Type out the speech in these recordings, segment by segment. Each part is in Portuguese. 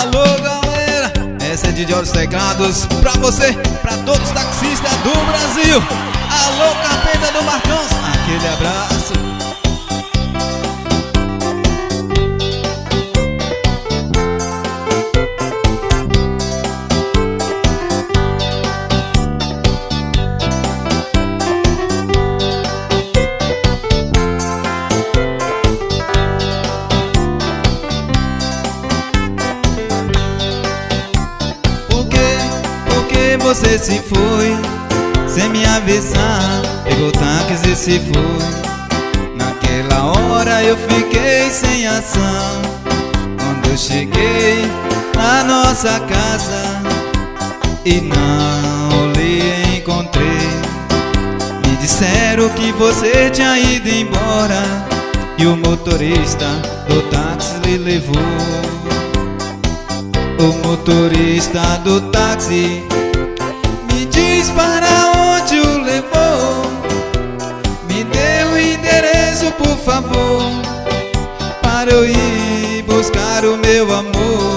Alô galera, essa é de Olhos Teclados pra você, pra todos os taxistas do Brasil. Alô capeta do Marcão, aquele abraço. Você se foi sem me avisar, pegou táxi e se foi. Naquela hora eu fiquei sem ação. Quando eu cheguei na nossa casa e não lhe encontrei, me disseram que você tinha ido embora e o motorista do táxi lhe levou. O motorista do táxi me diz para onde o levou. Me dê o endereço, por favor, para eu ir buscar o meu amor.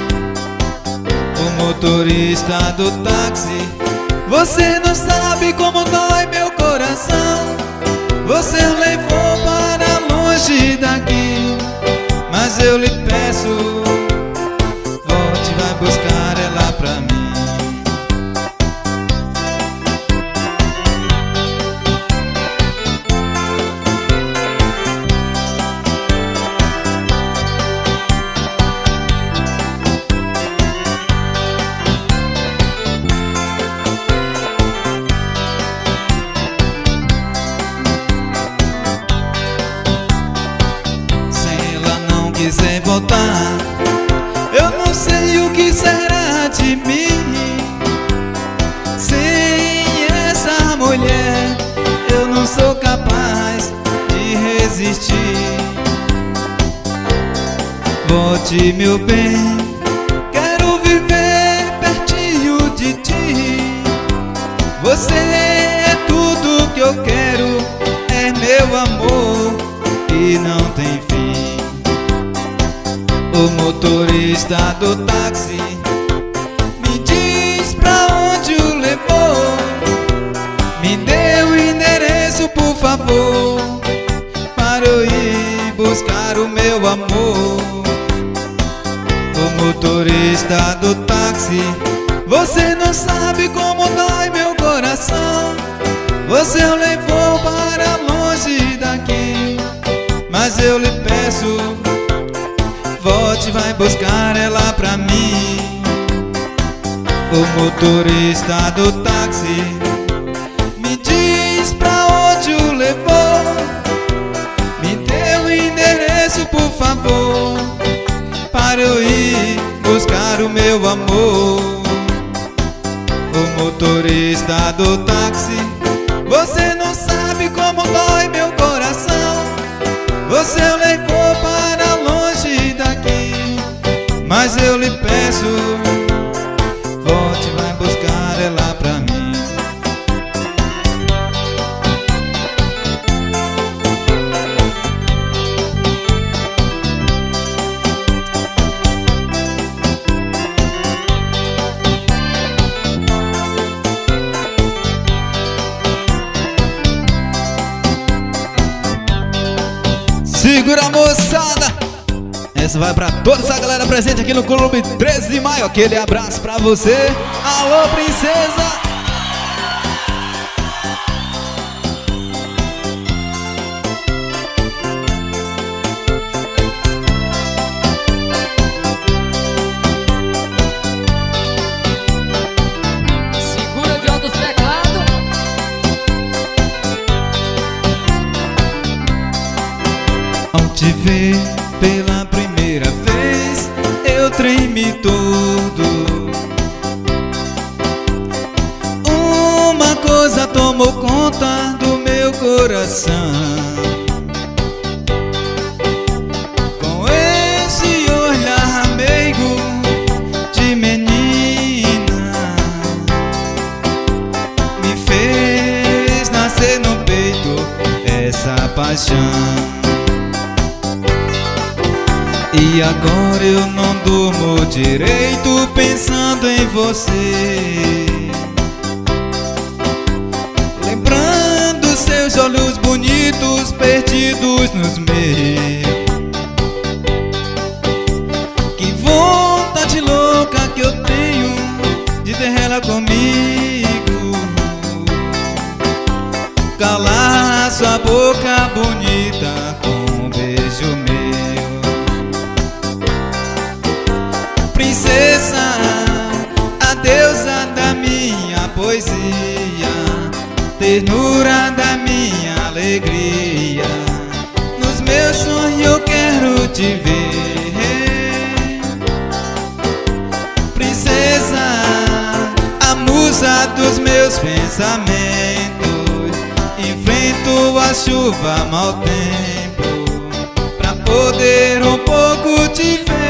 O motorista do táxi, você não sabe como dói meu coração. Você levou para longe daqui, mas eu lhe peço, volte, vai buscar ela pra mim. Quiser voltar, eu não sei o que será de mim. Sem essa mulher eu não sou capaz de resistir. Volte, meu bem, quero viver pertinho de ti. Você é tudo que eu quero, é meu amor e não tem fim. O motorista do táxi me diz pra onde o levou. Me dê o endereço, por favor, para eu ir buscar o meu amor. O motorista do táxi, você não sabe como dói meu coração. Você o levou para longe daqui, mas eu lhe peço, volte, vai buscar ela pra mim. O motorista do táxi me diz pra onde o levou. Me dê o endereço, por favor, para eu ir buscar o meu amor. O motorista do táxi, você não sabe como dói meu coração. Você o levou para longe daqui, mas eu lhe peço, volte, vai buscar ela pra mim. Segura a moçada, essa vai pra toda essa galera presente aqui no Clube 13 de Maio. Aquele abraço pra você. Alô, princesa. Segura de Olhos Teclados. Ao te ver pela primeira vez, eu tremi todo. Uma coisa tomou conta do meu coração. Com esse olhar meigo de menina, me fez nascer no peito essa paixão. E agora eu não durmo direito pensando em você, lembrando seus olhos bonitos perdidos nos meus. Que vontade louca que eu tenho de ter ela comigo, calar sua boca bonita com um beijo meu. Princesa, a deusa da minha poesia, ternura da minha alegria, nos meus sonhos eu quero te ver. Princesa, a musa dos meus pensamentos, enfrento a chuva, mau tempo, pra poder um pouco te ver.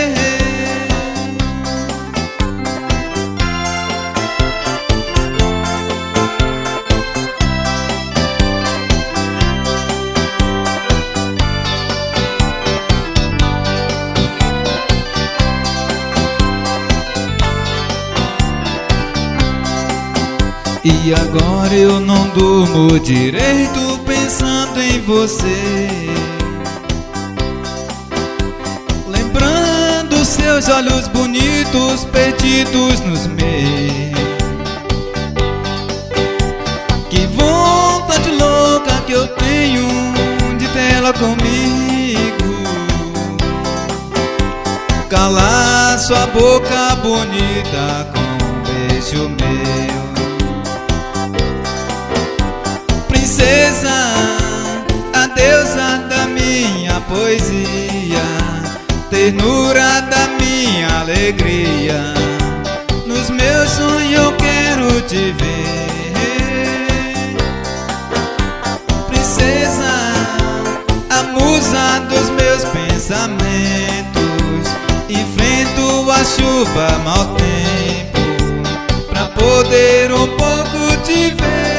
E agora eu não durmo direito pensando em você, lembrando seus olhos bonitos perdidos nos meus. Que vontade louca que eu tenho de ter ela comigo, calar sua boca bonita com um beijo meu. Princesa, a deusa da minha poesia, ternura da minha alegria, nos meus sonhos eu quero te ver. Princesa, a musa dos meus pensamentos, enfrento a chuva, mau tempo, pra poder um pouco te ver.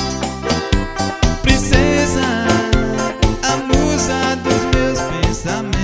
Princesa, a musa dos meus pensamentos,